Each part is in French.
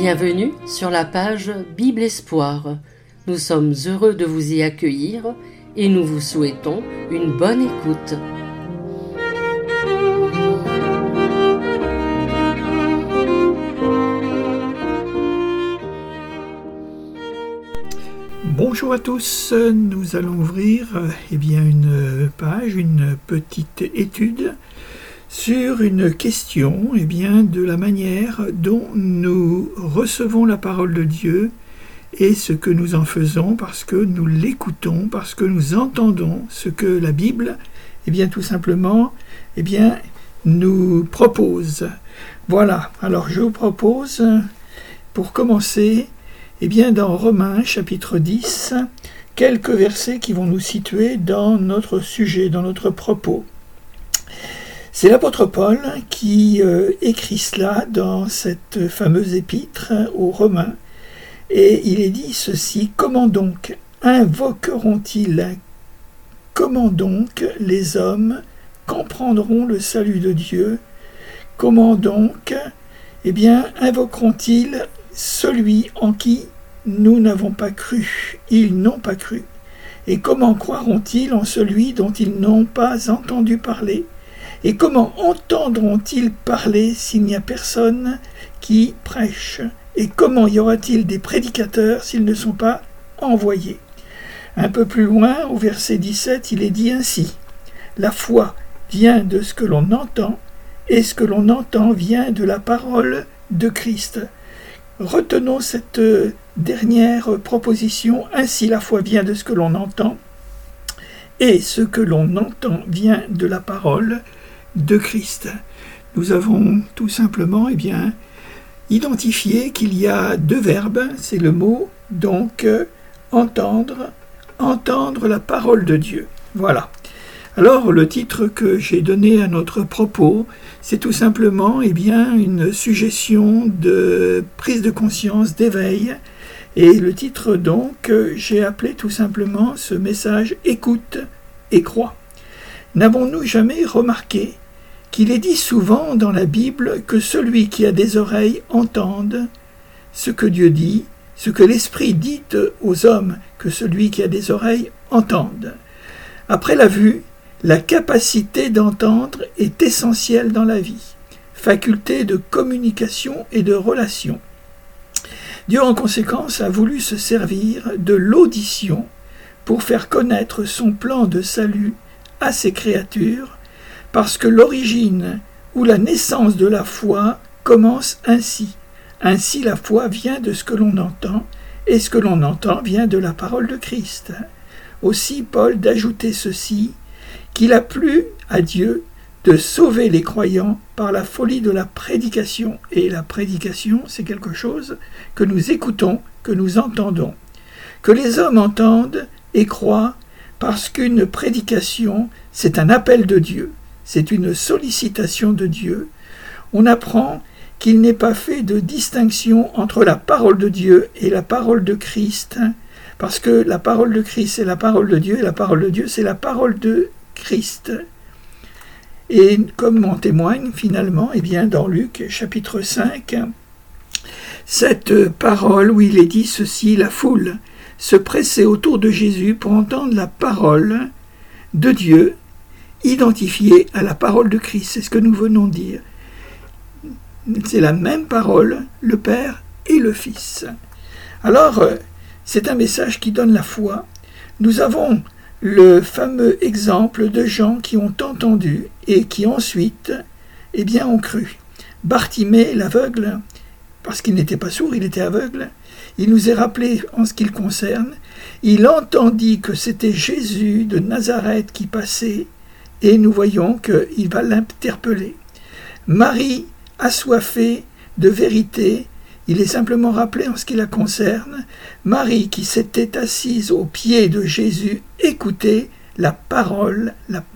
Bienvenue sur la page Bible Espoir. Nous sommes heureux de vous y accueillir et nous vous souhaitons une bonne écoute. Bonjour à tous, nous allons ouvrir une page, une petite étude sur une question de la manière dont nous recevons la parole de Dieu et ce que nous en faisons parce que nous l'écoutons, parce que nous entendons ce que la Bible tout simplement nous propose. Voilà, alors je vous propose pour commencer dans Romains chapitre 10, quelques versets qui vont nous situer dans notre sujet, dans notre propos. C'est l'apôtre Paul qui écrit cela dans cette fameuse épître aux Romains. Et il est dit ceci: comment donc invoqueront-ils, comment donc les hommes comprendront le salut de Dieu? Comment donc invoqueront-ils celui en qui nous n'avons pas cru? Ils n'ont pas cru. Et comment croiront-ils en celui dont ils n'ont pas entendu parler? Et comment entendront-ils parler s'il n'y a personne qui prêche? Et comment y aura-t-il des prédicateurs s'ils ne sont pas envoyés? Un peu plus loin, au verset 17, il est dit ainsi: la foi vient de ce que l'on entend, et ce que l'on entend vient de la parole de Christ. Retenons cette dernière proposition: ainsi la foi vient de ce que l'on entend, et ce que l'on entend vient de la parole de Christ. Nous avons tout simplement identifié qu'il y a deux verbes, c'est le mot donc entendre la parole de Dieu. Voilà. Alors le titre que j'ai donné à notre propos, c'est tout simplement une suggestion de prise de conscience, d'éveil. Et le titre donc, j'ai appelé tout simplement ce message « Écoute et crois ». N'avons-nous jamais remarqué qu'il est dit souvent dans la Bible que celui qui a des oreilles entende ce que Dieu dit, ce que l'Esprit dit aux hommes, que celui qui a des oreilles entende. Après la vue, la capacité d'entendre est essentielle dans la vie, faculté de communication et de relation. Dieu, en conséquence, a voulu se servir de l'audition pour faire connaître son plan de salut à ses créatures, parce que l'origine ou la naissance de la foi commence ainsi. Ainsi, la foi vient de ce que l'on entend, et ce que l'on entend vient de la parole de Christ. Aussi, Paul d'ajouter ceci, qu'il a plu à Dieu de sauver les croyants par la folie de la prédication. Et la prédication, c'est quelque chose que nous écoutons, que nous entendons. Que les hommes entendent et croient, parce qu'une prédication, c'est un appel de Dieu, c'est une sollicitation de Dieu. On apprend qu'il n'est pas fait de distinction entre la parole de Dieu et la parole de Christ, parce que la parole de Christ, c'est la parole de Dieu, et la parole de Dieu, c'est la parole de Christ. Et comme en témoigne finalement, dans Luc chapitre 5, cette parole où il est dit ceci: la foule se pressait autour de Jésus pour entendre la parole de Dieu identifiée à la parole de Christ. C'est ce que nous venons de dire. C'est la même parole, le Père et le Fils. Alors, c'est un message qui donne la foi. Nous avons le fameux exemple de gens qui ont entendu et qui ensuite ont cru. Bartimée, l'aveugle, parce qu'il n'était pas sourd, il était aveugle, il nous est rappelé en ce qui le concerne, il entendit que c'était Jésus de Nazareth qui passait, et nous voyons qu'il va l'interpeller. Marie, assoiffée de vérité, il est simplement rappelé en ce qui la concerne, Marie qui s'était assise aux pieds de Jésus, écoutait la parole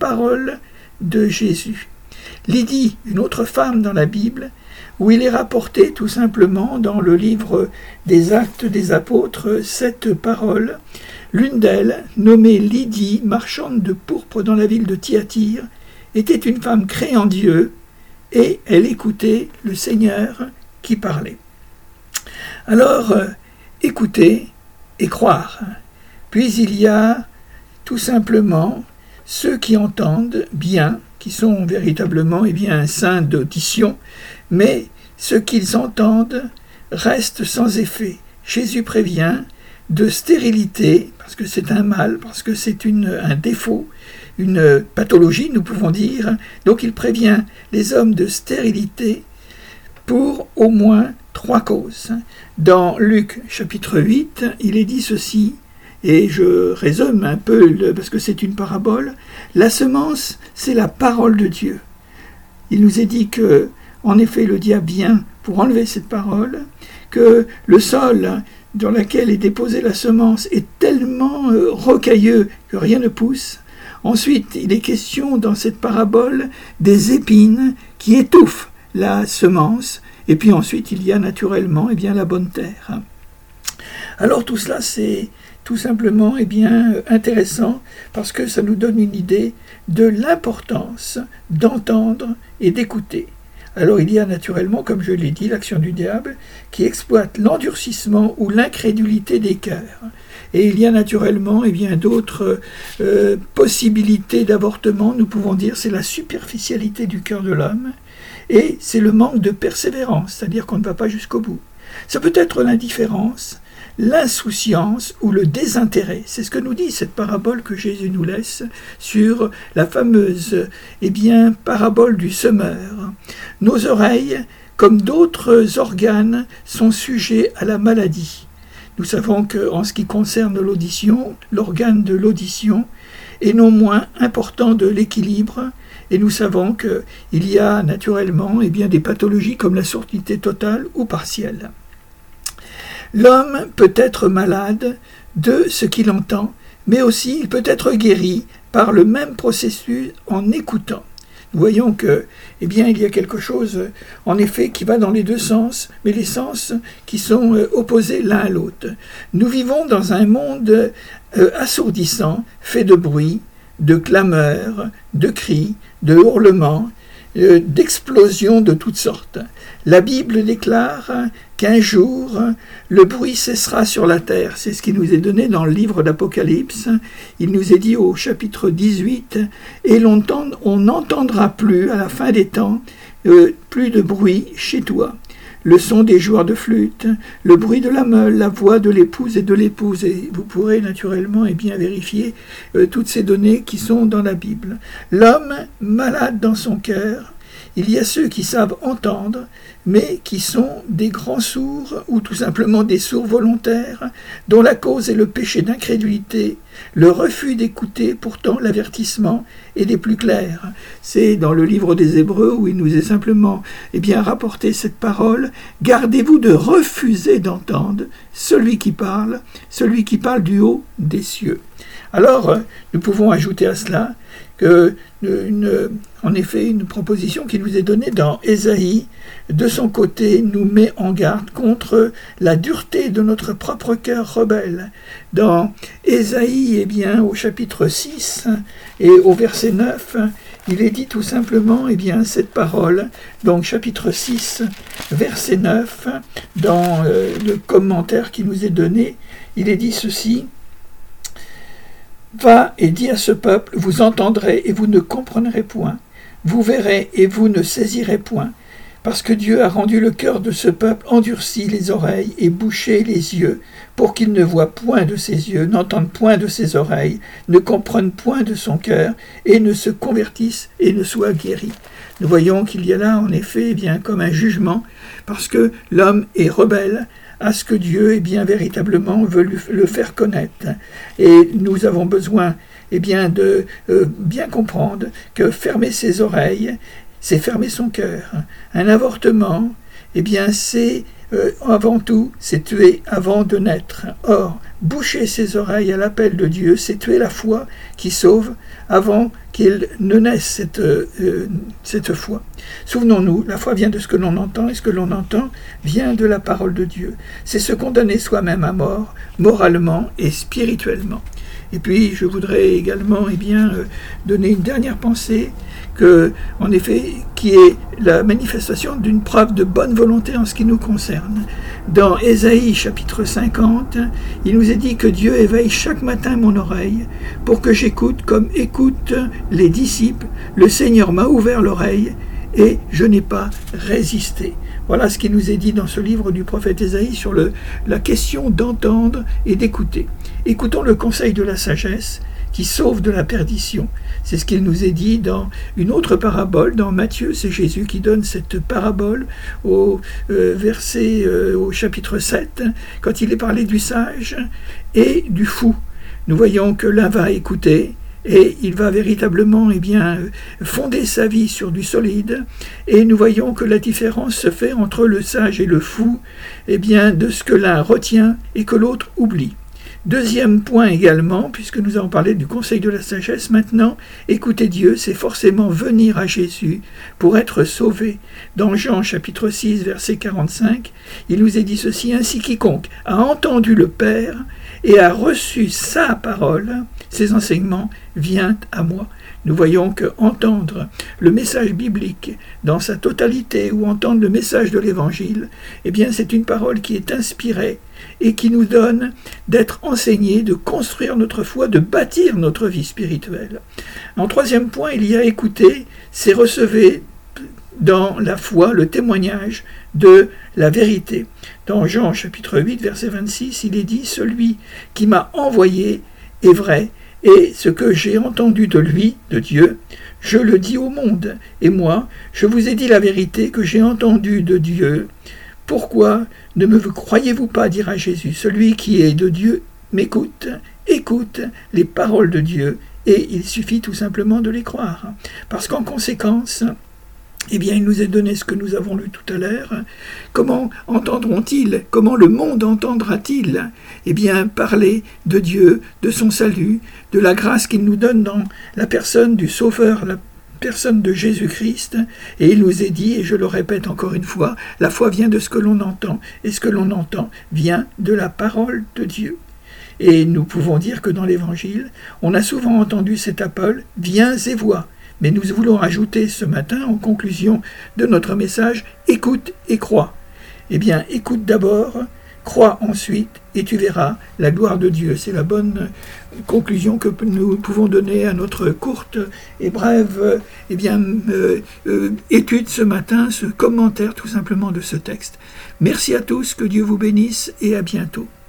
de Jésus. Lydie, une autre femme dans la Bible, où il est rapporté tout simplement dans le livre des Actes des Apôtres cette parole. L'une d'elles, nommée Lydie, marchande de pourpre dans la ville de Thyatire, était une femme créée en Dieu, et elle écoutait le Seigneur qui parlait. Alors, écouter et croire. Puis il y a tout simplement ceux qui entendent bien, qui sont véritablement saints d'audition, mais ce qu'ils entendent reste sans effet. Jésus prévient de stérilité, parce que c'est un mal, parce que c'est un défaut, une pathologie, nous pouvons dire. Donc il prévient les hommes de stérilité pour au moins 3 causes. Dans Luc chapitre 8, il est dit ceci, et je résume un peu, parce que c'est une parabole. La semence, c'est la parole de Dieu. Il nous est dit que, en effet, le diable vient pour enlever cette parole, que le sol dans lequel est déposée la semence est tellement rocailleux que rien ne pousse. Ensuite, il est question dans cette parabole des épines qui étouffent la semence, et puis ensuite il y a naturellement la bonne terre. Alors tout cela c'est tout simplement intéressant parce que ça nous donne une idée de l'importance d'entendre et d'écouter. Alors il y a naturellement, comme je l'ai dit, l'action du diable qui exploite l'endurcissement ou l'incrédulité des cœurs. Et il y a naturellement d'autres possibilités d'avortement, nous pouvons dire, c'est la superficialité du cœur de l'homme et c'est le manque de persévérance, c'est-à-dire qu'on ne va pas jusqu'au bout. Ça peut être l'indifférence, l'insouciance ou le désintérêt. C'est ce que nous dit cette parabole que Jésus nous laisse sur la fameuse parabole du semeur. Nos oreilles, comme d'autres organes, sont sujets à la maladie. Nous savons qu'en ce qui concerne l'audition, l'organe de l'audition est non moins important de l'équilibre, et nous savons qu'il y a naturellement des pathologies comme la surdité totale ou partielle. L'homme peut être malade de ce qu'il entend, mais aussi il peut être guéri par le même processus en écoutant. Nous voyons que, il y a quelque chose, en effet, qui va dans les deux sens, mais les sens qui sont opposés l'un à l'autre. Nous vivons dans un monde assourdissant, fait de bruit, de clameurs, de cris, de hurlements, d'explosions de toutes sortes. La Bible déclare qu'un jour, le bruit cessera sur la terre. C'est ce qui nous est donné dans le livre d'Apocalypse. Il nous est dit au chapitre 18, « Et on n'entendra plus, à la fin des temps, plus de bruit chez toi. Le son des joueurs de flûte, le bruit de la meule, la voix de l'épouse et de l'épouse. » Et vous pourrez naturellement vérifier toutes ces données qui sont dans la Bible. L'homme malade dans son cœur, il y a ceux qui savent entendre, mais qui sont des grands sourds ou tout simplement des sourds volontaires, dont la cause est le péché d'incrédulité, le refus d'écouter pourtant l'avertissement est des plus clairs. C'est dans le livre des Hébreux où il nous est simplement rapporté cette parole, « Gardez-vous de refuser d'entendre celui qui parle du haut des cieux. » Alors, nous pouvons ajouter à cela que, en effet, une proposition qui nous est donnée dans Ésaïe, de son côté, nous met en garde contre la dureté de notre propre cœur rebelle. Dans Ésaïe, au chapitre 6 et au verset 9, il est dit tout simplement cette parole, donc chapitre 6, verset 9, dans le commentaire qui nous est donné, il est dit ceci, « Va et dis à ce peuple, vous entendrez et vous ne comprendrez point, vous verrez et vous ne saisirez point, parce que Dieu a rendu le cœur de ce peuple endurci les oreilles et bouché les yeux, pour qu'il ne voie point de ses yeux, n'entende point de ses oreilles, ne comprenne point de son cœur, et ne se convertisse et ne soit guéri. » Nous voyons qu'il y a là, en effet, comme un jugement, parce que l'homme est rebelle à ce que Dieu, véritablement veut le faire connaître. Et nous avons besoin, de bien comprendre que fermer ses oreilles, c'est fermer son cœur. Un avortement, c'est avant tout, c'est tuer avant de naître. Or, boucher ses oreilles à l'appel de Dieu, c'est tuer la foi qui sauve avant qu'il ne naisse cette foi. Souvenons-nous, la foi vient de ce que l'on entend, et ce que l'on entend vient de la parole de Dieu. C'est se condamner soi-même à mort, moralement et spirituellement. Et puis, je voudrais également donner une dernière pensée, en effet, qui est la manifestation d'une preuve de bonne volonté en ce qui nous concerne. Dans Ésaïe chapitre 50, il nous est dit que Dieu éveille chaque matin mon oreille pour que j'écoute comme écoutent les disciples. Le Seigneur m'a ouvert l'oreille et je n'ai pas résisté. Voilà ce qui nous est dit dans ce livre du prophète Ésaïe sur la question d'entendre et d'écouter. Écoutons le conseil de la sagesse qui sauve de la perdition. C'est ce qu'il nous est dit dans une autre parabole, dans Matthieu. C'est Jésus qui donne cette parabole au chapitre 7, quand il est parlé du sage et du fou. Nous voyons que l'un va écouter, et il va véritablement fonder sa vie sur du solide, et nous voyons que la différence se fait entre le sage et le fou, de ce que l'un retient et que l'autre oublie. Deuxième point également, puisque nous avons parlé du conseil de la sagesse, maintenant, écouter Dieu, c'est forcément venir à Jésus pour être sauvé. Dans Jean chapitre 6, verset 45, il nous est dit ceci: « Ainsi quiconque a entendu le Père et a reçu sa parole, ses enseignements, vient à moi. » Nous voyons que entendre le message biblique dans sa totalité ou entendre le message de l'Évangile, c'est une parole qui est inspirée et qui nous donne d'être enseignés, de construire notre foi, de bâtir notre vie spirituelle. En troisième point, il y a écouter, c'est recevoir dans la foi le témoignage de la vérité. Dans Jean chapitre 8, verset 26, il est dit: « Celui qui m'a envoyé est vrai, et ce que j'ai entendu de lui, de Dieu, je le dis au monde. Et moi, je vous ai dit la vérité que j'ai entendue de Dieu. Pourquoi ne me croyez-vous pas, dira Jésus. Celui qui est de Dieu m'écoute, écoute les paroles de Dieu, et il suffit tout simplement de les croire. Parce qu'en conséquence, il nous est donné ce que nous avons lu tout à l'heure. Comment entendront-ils, comment le monde entendra-t-il parler de Dieu, de son salut, de la grâce qu'il nous donne dans la personne du Sauveur, la personne de Jésus-Christ. Et il nous est dit, et je le répète encore une fois, la foi vient de ce que l'on entend, et ce que l'on entend vient de la parole de Dieu. Et nous pouvons dire que dans l'Évangile, on a souvent entendu cet appel « Viens et vois ». Mais nous voulons ajouter ce matin, en conclusion de notre message, écoute et crois. Écoute d'abord, crois ensuite, et tu verras la gloire de Dieu. C'est la bonne conclusion que nous pouvons donner à notre courte et brève étude ce matin, ce commentaire tout simplement de ce texte. Merci à tous, que Dieu vous bénisse et à bientôt.